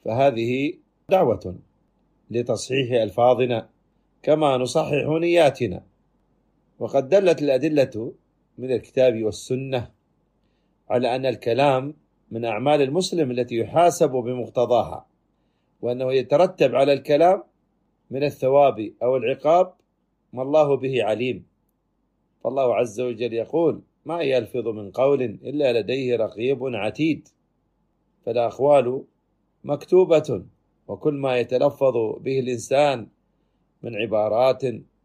فهذه دعوة لتصحيح ألفاظنا كما نصحح نياتنا. وقد دلت الأدلة من الكتاب والسنة على أن الكلام من أعمال المسلم التي يحاسب بمقتضاها، وأنه يترتب على الكلام من الثواب أو العقاب ما الله به عليم. فالله عز وجل يقول: ما يلفظ من قول إلا لديه رقيب عتيد. فالأقوال مكتوبة، وكل ما يتلفظ به الإنسان من عبارات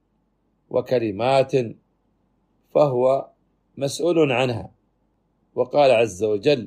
وكلمات فهو مسؤول عنها. وقال عز وجل: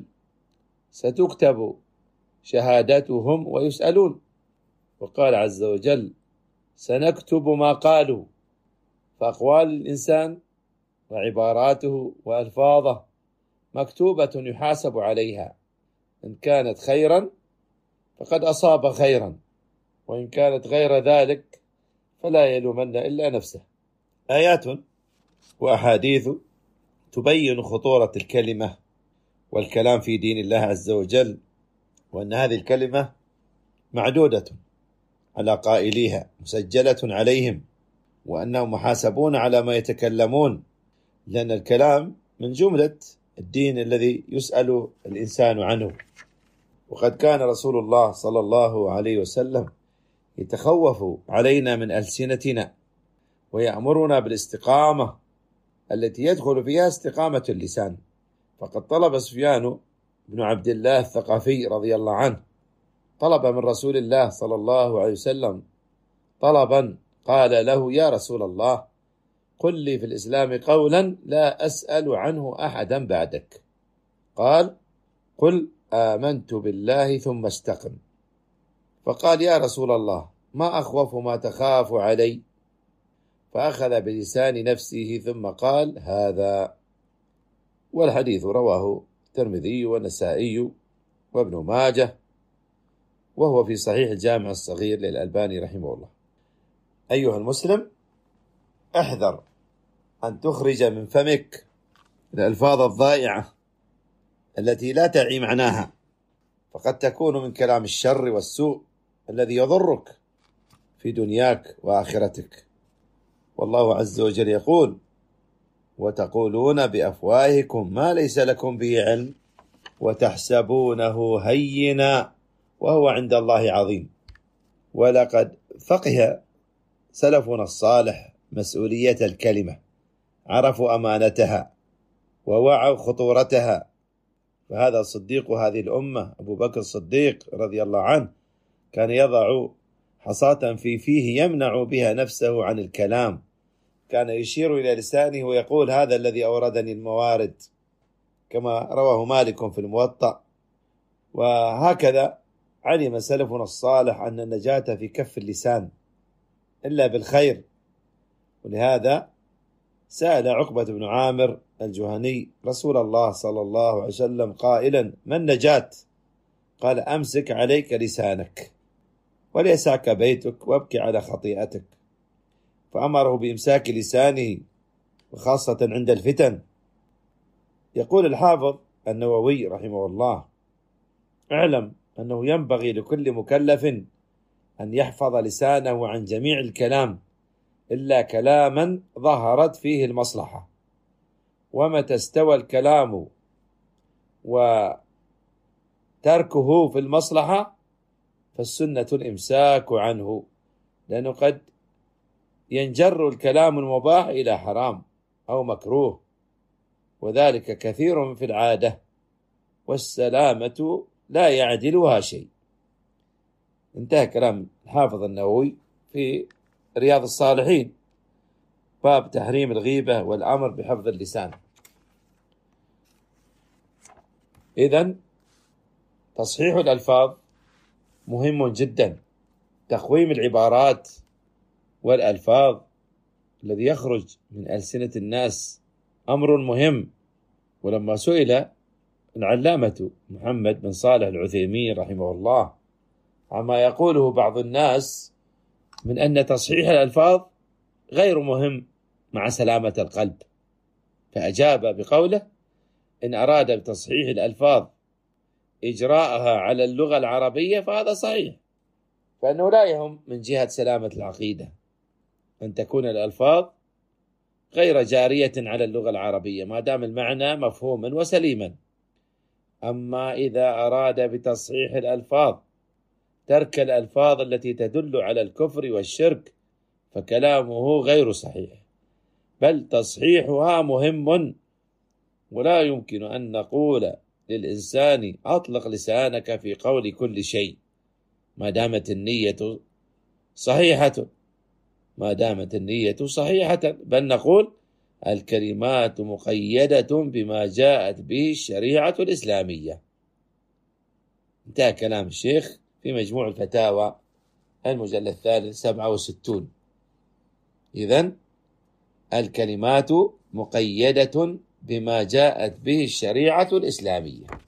ستكتب شهادتهم ويسألون. وقال عز وجل: سنكتب ما قالوا. فأقوال الإنسان وعباراته وألفاظه مكتوبة يحاسب عليها، إن كانت خيرا فقد أصاب خيرا، وإن كانت غير ذلك فلا يلومن إلا نفسه. آيات وأحاديث تبين خطورة الكلمة والكلام في دين الله عز وجل، وأن هذه الكلمة معدودة على قائليها، مسجلة عليهم، وأنهم محاسبون على ما يتكلمون، لأن الكلام من جملة الدين الذي يسأل الإنسان عنه. وقد كان رسول الله صلى الله عليه وسلم يتخوف علينا من ألسنتنا، ويأمرنا بالاستقامة التي يدخل فيها استقامة اللسان. فقد طلب سفيان بن عبد الله الثقفي رضي الله عنه، طلب من رسول الله صلى الله عليه وسلم طلبا، قال له: يا رسول الله، قل لي في الإسلام قولا لا أسأل عنه أحدا بعدك. قال: قل آمنت بالله ثم استقم. فقال: يا رسول الله، ما أخوف ما تخاف علي؟ فأخذ بلسان نفسه ثم قال: هذا. والحديث رواه الترمذي والنسائي وابن ماجه، وهو في صحيح الجامع الصغير للألباني رحمه الله. أيها المسلم، احذر أن تخرج من فمك الألفاظ الضائعة التي لا تعي معناها، فقد تكون من كلام الشر والسوء الذي يضرك في دنياك وآخرتك. والله عز وجل يقول: وتقولون بأفواهكم ما ليس لكم به علم وتحسبونه هينا وهو عند الله عظيم. ولقد فقه سلفنا الصالح مسؤولية الكلمة، عرفوا أمانتها ووعوا خطورتها. فهذا صديق هذه الأمة أبو بكر الصديق رضي الله عنه كان يضع حصاة في فيه يمنع بها نفسه عن الكلام، كان يشير إلى لسانه ويقول: هذا الذي أوردني الموارد، كما رواه مالك في الموطأ. وهكذا علم سلفنا الصالح أن النجاة في كف اللسان إلا بالخير. ولهذا سأل عقبة بن عامر الجهني رسول الله صلى الله عليه وسلم قائلا: ما النجاة؟ قال: أمسك عليك لسانك وليسعك بيتك وابكي على خطيئتك. فأمره بإمساك لسانه، وخاصة عند الفتن. يقول الحافظ النووي رحمه الله: اعلم أنه ينبغي لكل مكلف أن يحفظ لسانه عن جميع الكلام إلا كلاما ظهرت فيه المصلحة، ومتى استوى الكلام وتركه في المصلحة فالسنة الإمساك عنه، لأنه قد ينجر الكلام المباح إلى حرام أو مكروه، وذلك كثير في العادة، والسلامة لا يعدلها شيء. انتهى كلام الحافظ النووي في رياض الصالحين، باب تحريم الغيبة والأمر بحفظ اللسان. إذن تصحيح الألفاظ مهم جدا. تقويم العبارات والألفاظ الذي يخرج من ألسنة الناس أمر مهم. ولما سئل العلامة محمد بن صالح العثيمين رحمه الله عما يقوله بعض الناس من أن تصحيح الألفاظ غير مهم مع سلامة القلب، فأجاب بقوله: إن أراد بتصحيح الألفاظ إجراءها على اللغة العربية فهذا صحيح، فإنه لا يهم من جهة سلامة العقيدة أن تكون الألفاظ غير جارية على اللغة العربية ما دام المعنى مفهوما وسليما. أما إذا أراد بتصحيح الألفاظ ترك الألفاظ التي تدل على الكفر والشرك فكلامه غير صحيح، بل تصحيحها مهم، ولا يمكن أن نقول للإنسان أطلق لسانك في قول كل شيء ما دامت النية صحيحة، بل نقول الكلمات مقيدة بما جاءت به الشريعة الإسلامية. انتهى كلام الشيخ في مجموع الفتاوى المجلد الثالث 67. إذن الكلمات مقيدة بما جاءت به الشريعة الإسلامية.